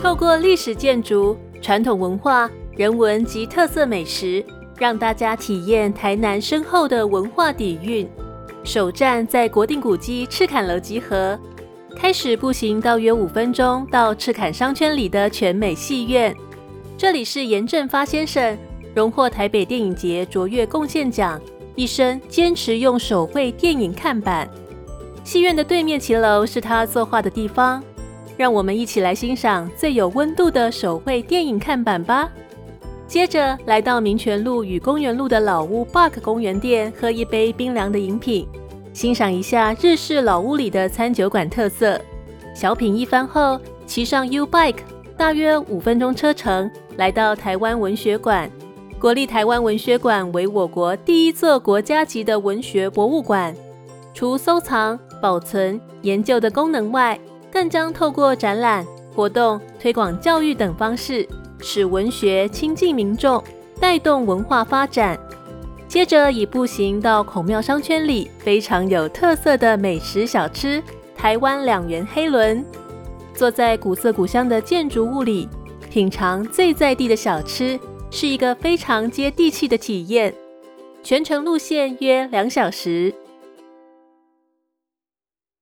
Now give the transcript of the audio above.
透过历史建筑、传统文化、人文及特色美食，让大家体验台南深厚的文化底蕴。首站在国定古迹赤坎楼集合，开始步行到约5分钟到赤坎商圈里的全美戏院。这里是严正发先生荣获台北电影节卓越贡献奖，一生坚持用手绘电影看板。戏院的对面骑楼是他作画的地方，让我们一起来欣赏最有温度的手绘电影看板吧。接着来到民权路与公园路的老屋 Bark 公园店，喝一杯冰凉的饮品，欣赏一下日式老屋里的餐酒馆特色。小品一番后，骑上 U-Bike， 大约5分钟车程，来到台湾文学馆。国立台湾文学馆为我国第一座国家级的文学博物馆，除收藏、保存、研究的功能外，更将透过展览、活动、推广教育等方式，使文学亲近民众，带动文化发展。接着以步行到孔庙商圈里非常有特色的美食小吃台湾2元黑轮，坐在古色古香的建筑物里，品尝最在地的小吃，是一个非常接地气的体验。全程路线约2小时。